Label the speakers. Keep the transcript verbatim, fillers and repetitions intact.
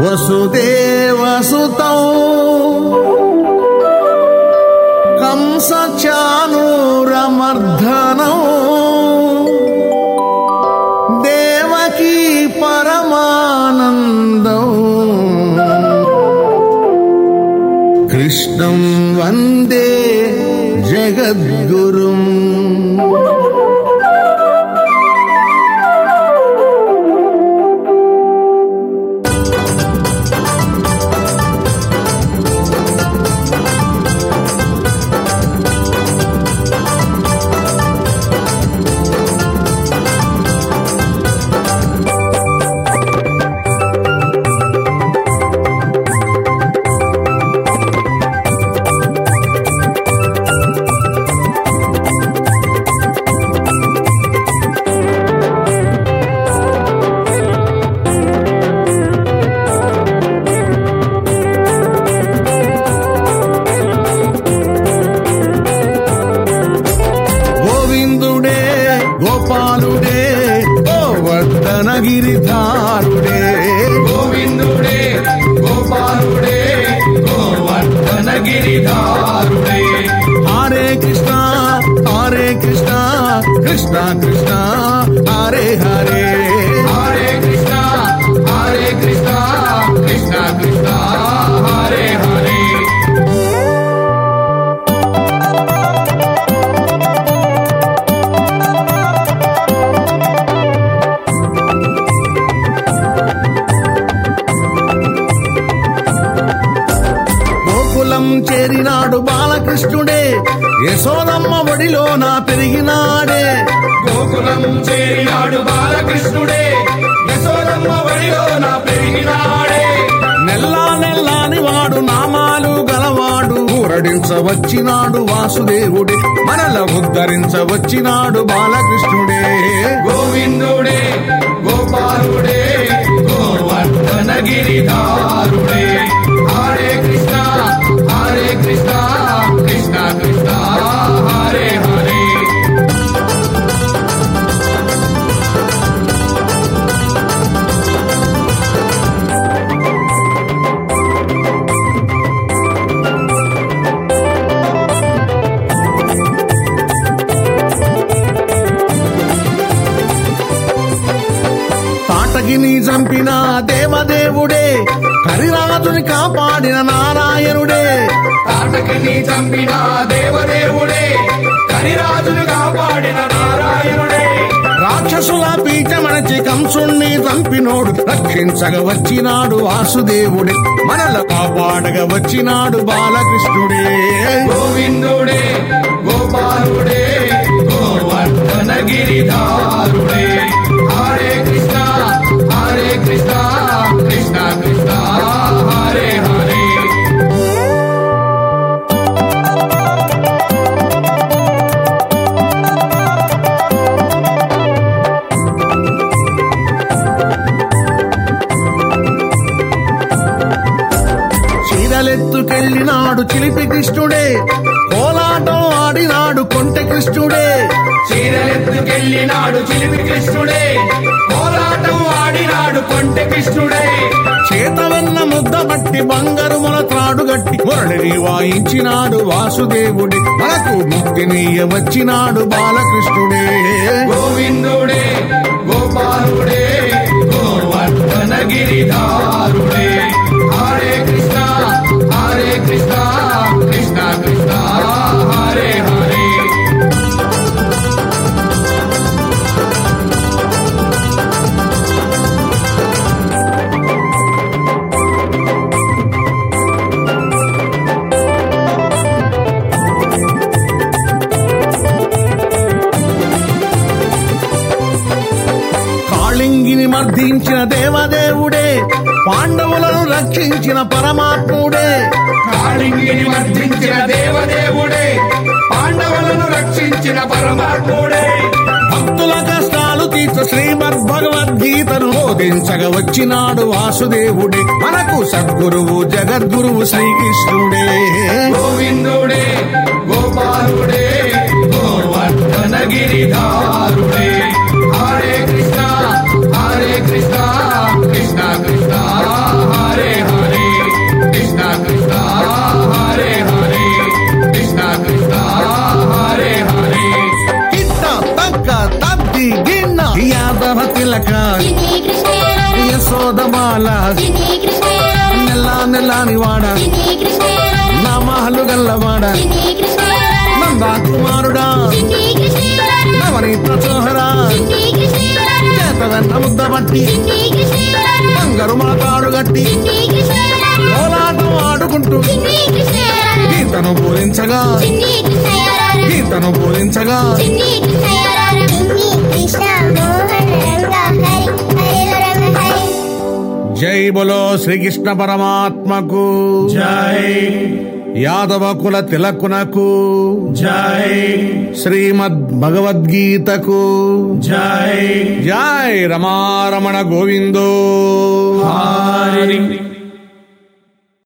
Speaker 1: వసుదేవసుతం కంసచానూరమర్ధనం దేవకీ పరమానందం కృష్ణం వందే జగద్గురుం. గోపాలుడే గోవర్ధనగిరిధారుడే
Speaker 2: గోవిందుడే గోపాలుడే గోవర్ధనగిరిధారుడే.
Speaker 1: హరే కృష్ణ హరే కృష్ణ కృష్ణ కృష్ణ హరే హరే
Speaker 2: హరే కృష్ణ హరే కృష్ణ కృష్ణ కృష్ణ హరే హరే.
Speaker 1: గోకులం చేరినాడు బాలకృష్ణుడే యశోదమ్మ ఒడిలో నా పెరిగినాడే.
Speaker 2: గోకులం చేరినాడు బాలకృష్ణుడే యశోదమ్మ ఒడిలో నా పెరిగినాడే.
Speaker 1: నెల్లా నెల్లాని వాడు నామాలు గలవాడు ఊరడించవచ్చినాడు వాసుదేవుడే మనల ఉద్ధరించవచ్చినాడు బాలకృష్ణుడే.
Speaker 2: గోవిందుడే గోపాలుడే గోవర్ధనగిరిధారుడే. హరే కృష్ణ హరే కృష్ణ కృష్ణ కృష్ణ హరే హరే.
Speaker 1: తాటకిని చంపిన దేవదేవుడే హరిరాజుని కాపాడిన నారాయణుడే.
Speaker 2: తాటకిని చంపిన దేవదేవుడే హరిరాజును కాపాడిన నారాయణుడే.
Speaker 1: రాక్షసుల పీచమణచి కంసుణ్ణి చంపినోడు రక్షించగ వచ్చినాడు వాసుదేవుడే మనల కాపాడగ వచ్చినాడు బాలకృష్ణుడే.
Speaker 2: గోవిందుడే గోపాలుడే గోవర్ధనగిరిధారుడే. హరే కృష్ణ హరే కృష్ణ కృష్ణ కృష్ణ హరే హరే.
Speaker 1: చీరలెత్తుకెళ్ళినాడు చిలిపి కృష్ణుడే కోలాటం ఆడినాడు కొంటె కృష్ణుడే.
Speaker 2: చీరలెత్తుకెళ్ళినాడు చిలిపి కృష్ణుడే కోలాటం ఆడినాడు కొంటె కృష్ణుడే.
Speaker 1: చేతవన్న ముద్ద బట్టి బంగారు మొల త్రాడు గట్టి మురళిని వాయించినాడు వాసుదేవుడే మనకు ముక్తినీయ వచ్చినాడు బాలకృష్ణుడే.
Speaker 2: గోవిందుడే గోపాలుడే గోవర్ధనగిరిధారుడే. హరే కృష్ణ హరే కృష్ణ కృష్ణ కృష్ణ హరే హరే.
Speaker 1: కాళింగిని మర్దించిన దేవదేవుడే పాండవులను రక్షించిన పరమాత్ముడే.
Speaker 2: కాళింగిని మర్దించిన దేవదేవుడే పాండవులను రక్షించిన పరమాత్ముడే.
Speaker 1: భక్తుల కష్టాలు తీర్చ శ్రీమద్ భగవద్గీతను బోధించగ వచ్చినాడు వాసుదేవుడే మనకు సద్గురువు జగద్గురువు శ్రీకృష్ణుడే.
Speaker 2: గోవిందుడే గోపాలుడే గోవర్ధనగిరిధారుడే. హరే కృష్ణ హరే కృష్ణ కృష్ణ కృష్ణ హరే
Speaker 1: గల్ల
Speaker 3: చిన్ని కృష్ణయ్య
Speaker 1: నెల్ల నెల్లాని వాడ
Speaker 3: చిన్ని కృష్ణయ్య
Speaker 1: నామాలు గల్లవాడ
Speaker 3: చిన్ని కృష్ణయ్య
Speaker 1: నందా కుమారుడా
Speaker 3: చిన్ని కృష్ణయ్య
Speaker 1: నవనీత చోహరా
Speaker 3: చిన్ని కృష్ణయ్య
Speaker 1: చేతవెన్న ముద్ద పట్టి
Speaker 3: చిన్ని కృష్ణయ్య
Speaker 1: బంగారు మాతాడు గట్టి
Speaker 3: చిన్ని కృష్ణయ్య
Speaker 1: కోలాటం ఆడుకుంటూ
Speaker 3: చిన్ని కృష్ణయ్య
Speaker 1: గీతను పూరించగా
Speaker 3: చిన్ని కృష్ణయ్య
Speaker 1: గీతను పూరించగా
Speaker 3: చిన్ని కృష్ణయ్య చిన్ని కృష్ణ మోహన రంగ హరి హరిలో రంగ హరి.
Speaker 1: జై బలో శ్రీకృష్ణ పరమాత్మకు
Speaker 2: జై
Speaker 1: యాదవ కుల తిలకునకు
Speaker 2: జై
Speaker 1: శ్రీమద్ భగవద్గీతకు
Speaker 2: జై
Speaker 1: జై రమారమణ గోవిందో
Speaker 2: హరి